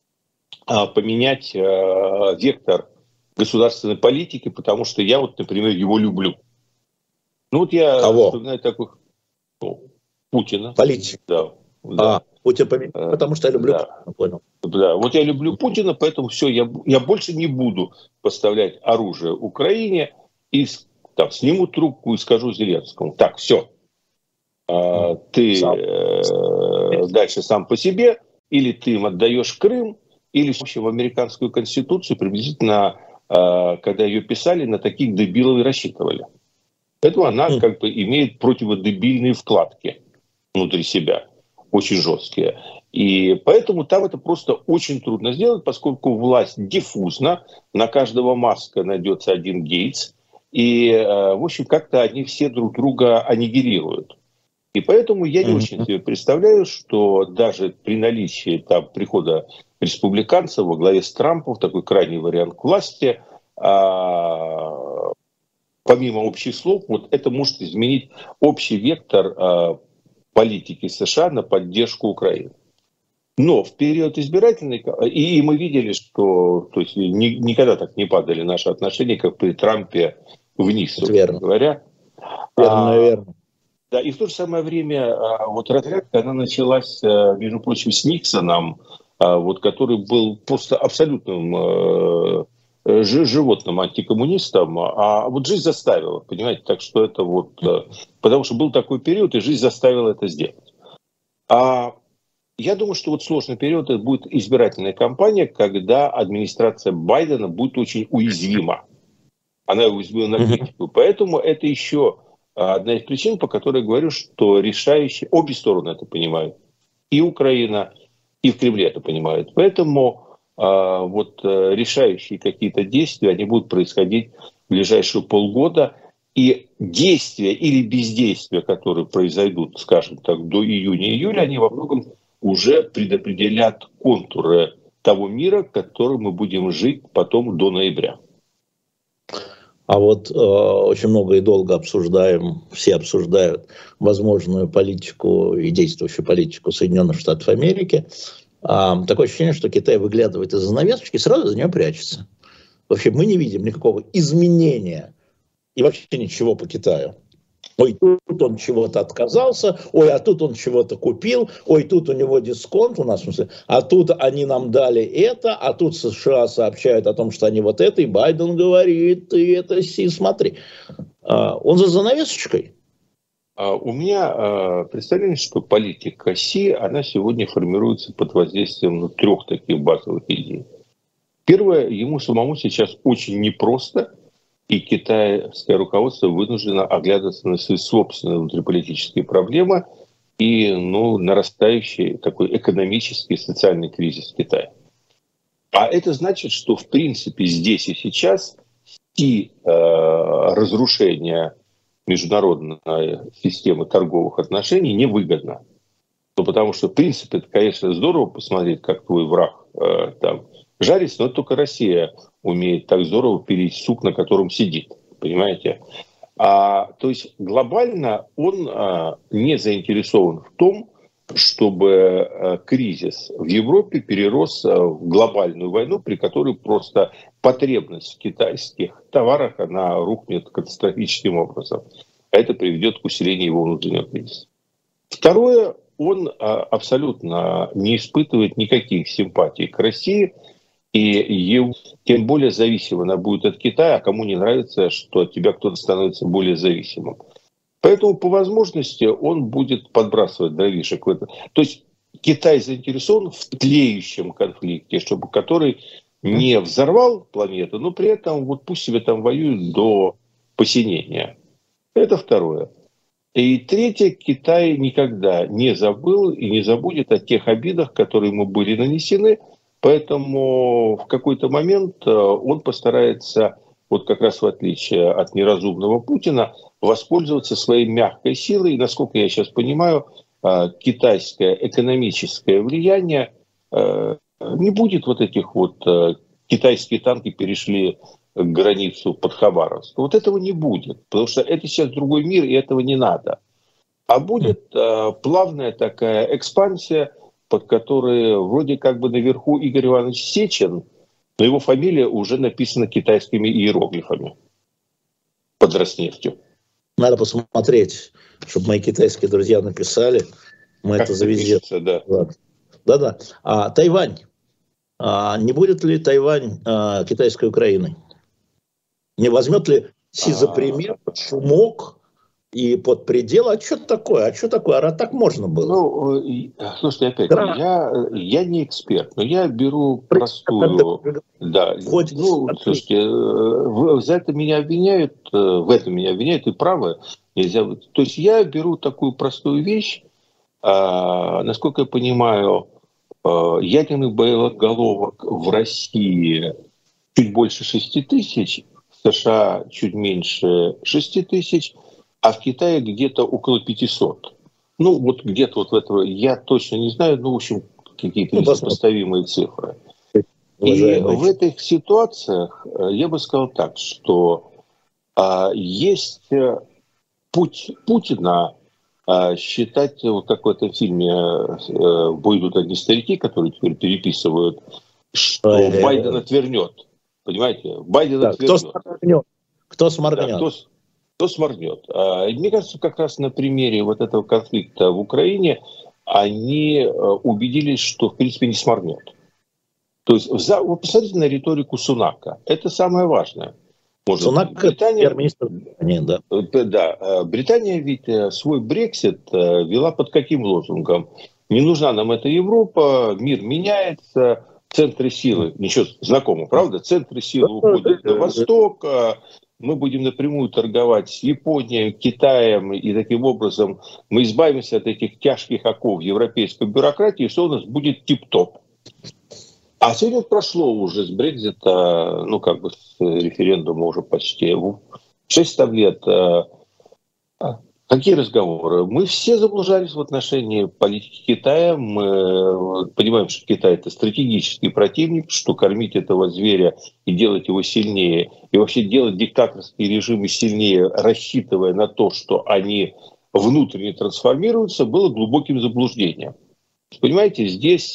поменять вектор государственной политики, потому что я вот, например, его люблю. Ну вот я вспоминаю такой Путина. Политик. Да. Путин победит, потому что я люблю Путина, понял. Да, вот я люблю Путина, поэтому все, я больше не буду поставлять оружие Украине и там, сниму трубку и скажу Зеленскому: так, все, ты дальше сам по себе, или ты им отдаешь Крым, или в американскую конституцию приблизительно, когда ее писали, на таких дебилов и рассчитывали. Поэтому она как бы имеет противодебильные вкладки внутри себя, очень жесткие. И поэтому там это просто очень трудно сделать, поскольку власть диффузна, на каждого Маска найдется один Гейтс, и, в общем, как-то они все друг друга аннигилируют. И поэтому я не очень себе представляю, что даже при наличии там прихода республиканцев во главе с Трампом, такой крайний вариант к власти, помимо общих слов, вот это может изменить общий вектор политики США на поддержку Украины. Но в период избирательной, и мы видели, что то есть, никогда так не падали наши отношения, как при Трампе, вниз, верно говоря. Верно. Да, и в то же самое время вот разрядка, она началась, между прочим, с Никсоном, вот, который был просто абсолютным животным антикоммунистом, а вот жизнь заставила, понимаете, так что это вот, потому что был такой период, и жизнь заставила это сделать. Я думаю, что вот сложный период это будет избирательная кампания, когда администрация Байдена будет очень уязвима. Она уязвима на критику. Поэтому это еще одна из причин, по которой я говорю, что решающие, обе стороны это понимают, и Украина, и в Кремле это понимают. Поэтому вот решающие какие-то действия, они будут происходить в ближайшие полгода. И действия или бездействия, которые произойдут, скажем так, до июня-июля, они во многом уже предопределят контуры того мира, в котором мы будем жить потом до ноября. А вот очень много и долго обсуждаем, все обсуждают возможную политику и действующую политику Соединенных Штатов Америки. Такое ощущение, что Китай выглядывает из-за занавесочки и сразу за нее прячется. Вообще мы не видим никакого изменения и вообще ничего по Китаю. Ой, тут он чего-то отказался, ой, а тут он чего-то купил, ой, тут у него дисконт, у нас в смысле, а тут они нам дали это, а тут США сообщают о том, что они вот это, и Байден говорит, ты это смотри. Он за занавесочкой. У меня представление, что политика Си, она сегодня формируется под воздействием трех таких базовых идей. Первое, ему самому сейчас очень непросто, и китайское руководство вынуждено оглядываться на свои собственные внутриполитические проблемы и нарастающий такой экономический и социальный кризис Китая. А это значит, что в принципе здесь и сейчас и разрушение международной системы торговых отношений невыгодно. Потому что в принципе это, конечно, здорово посмотреть, как твой враг там жарится, но только Россия умеет так здорово пилить сук, на котором сидит. Понимаете? То есть глобально он не заинтересован в том, чтобы кризис в Европе перерос в глобальную войну, при которой просто потребность в китайских товарах она рухнет катастрофическим образом. А это приведет к усилению его внутреннего кризиса. Второе, он абсолютно не испытывает никаких симпатий к России, и тем более зависимо она будет от Китая, а кому не нравится, что от тебя кто-то становится более зависимым. Поэтому по возможности он будет подбрасывать дровишек в это. То есть Китай заинтересован в тлеющем конфликте, чтобы который не взорвал планету, но при этом вот пусть себе там воюют до посинения. Это второе. И третье, Китай никогда не забыл и не забудет о тех обидах, которые ему были нанесены. Поэтому в какой-то момент он постарается, вот как раз в отличие от неразумного Путина, воспользоваться своей мягкой силой. И, насколько я сейчас понимаю, китайское экономическое влияние не будет вот этих вот китайские танки перешли границу под Хабаровск. Вот этого не будет, потому что это сейчас другой мир, и этого не надо. А будет плавная такая экспансия, под которой вроде как бы наверху Игорь Иванович Сечин, но его фамилия уже написана китайскими иероглифами под Роснефтью. Надо посмотреть, чтобы мои китайские друзья написали, Мы как это завезем. Пишется, да. Да-да. Тайвань. Не будет ли Тайвань китайской Украиной? Не возьмет ли Си за пример шумок и под предел? А что такое? А так можно было? Ну, слушайте, опять, я не эксперт, но я беру простую... Да, ну, слушайте, за это меня обвиняют, в этом меня обвиняют, и правы. Нельзя... То есть я беру такую простую вещь, насколько я понимаю, ядерных боеголовок в России чуть больше 6 тысяч, в США чуть меньше 6 тысяч, а в Китае где-то около 500. Ну, вот где-то вот в этого, я точно не знаю, но, в общем, какие-то несопоставимые цифры. И в этих ситуациях я бы сказал так, что есть путь Путина считать, вот как в этом фильме «В бой идут одни старики», которые теперь переписывают, что Байден отвернет. Понимаете? Байден отвернет. Кто сморгнет? Да, кто сморгнет. Мне кажется, как раз на примере вот этого конфликта в Украине они убедились, что в принципе не сморгнет. То есть, вы посмотрите на риторику Сунака. Это самое важное. Сунак, премьер-министр Британии, да. Да, Британия ведь свой Брексит вела под каким лозунгом? Не нужна нам эта Европа, мир меняется, центры силы, ничего знакомого, правда? Центры силы уходят на восток, мы будем напрямую торговать с Японией, Китаем, и таким образом мы избавимся от этих тяжких оков европейской бюрократии, что у нас будет тип-топ. А сегодня прошло уже с Брексита, ну как бы с референдума уже почти 6 лет. Какие разговоры? Мы все заблуждались в отношении политики Китая. Мы понимаем, что Китай — это стратегический противник, что кормить этого зверя и делать его сильнее, и вообще делать диктаторские режимы сильнее, рассчитывая на то, что они внутренне трансформируются, было глубоким заблуждением. Понимаете, здесь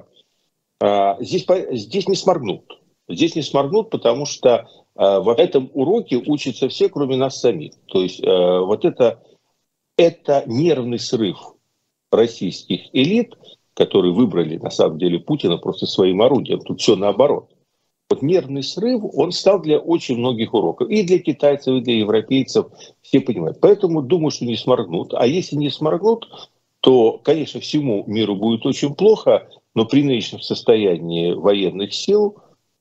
не сморгнут. Здесь не сморгнут, потому что в этом уроке учатся все, кроме нас самих. То есть вот это нервный срыв российских элит, которые выбрали на самом деле Путина просто своим орудием. Тут все наоборот. Вот нервный срыв, он стал для очень многих уроков. И для китайцев, и для европейцев. Все понимают. Поэтому думаю, что не сморгнут. А если не сморгнут, то, конечно, всему миру будет очень плохо. Но при нынешнем состоянии военных сил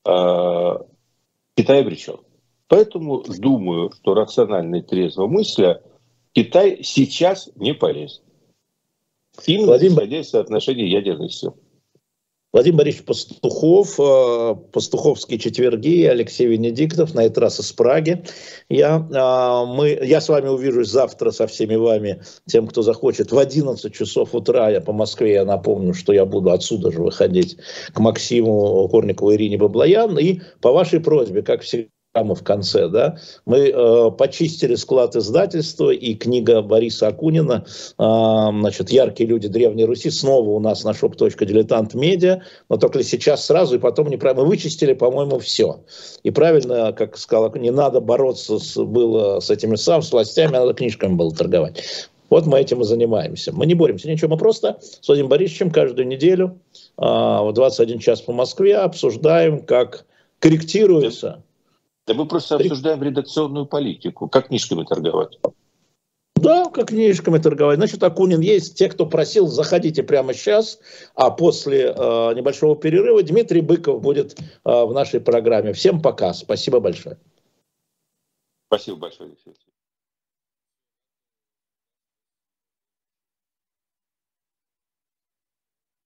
Китай обречен. Поэтому думаю, что рационально и трезво мысля, Китай сейчас не полезет. Именно исходя из соотношения ядерных сил. Владимир Борисович Пастухов, пастуховские четверги, Алексей Венедиктов, на этот раз из Праги. Я с вами увижусь завтра со всеми вами, тем, кто захочет, в 11 часов утра. Я по Москве, я напомню, что я буду отсюда же выходить к Максиму Корникову и Ирине Баблоян. И по вашей просьбе, как всегда, в конце, да, мы почистили склад издательства, и книга Бориса Акунина, значит, «Яркие люди Древней Руси» снова у нас на shop.diletant.media, но только сейчас сразу, и потом неправильно. Мы вычистили, по-моему, все. И правильно, как сказал, не надо бороться было с этими с властями, надо книжками было торговать. Вот мы этим и занимаемся. Мы не боремся ничего, мы просто с Владимиром Борисовичем каждую неделю в 21 час по Москве обсуждаем, как корректируется. Да мы просто обсуждаем редакционную политику. Как книжками торговать? Да, как книжками торговать. Значит, Акунин есть. Те, кто просил, заходите прямо сейчас. А после небольшого перерыва Дмитрий Быков будет в нашей программе. Всем пока. Спасибо большое. Спасибо большое, Алексей.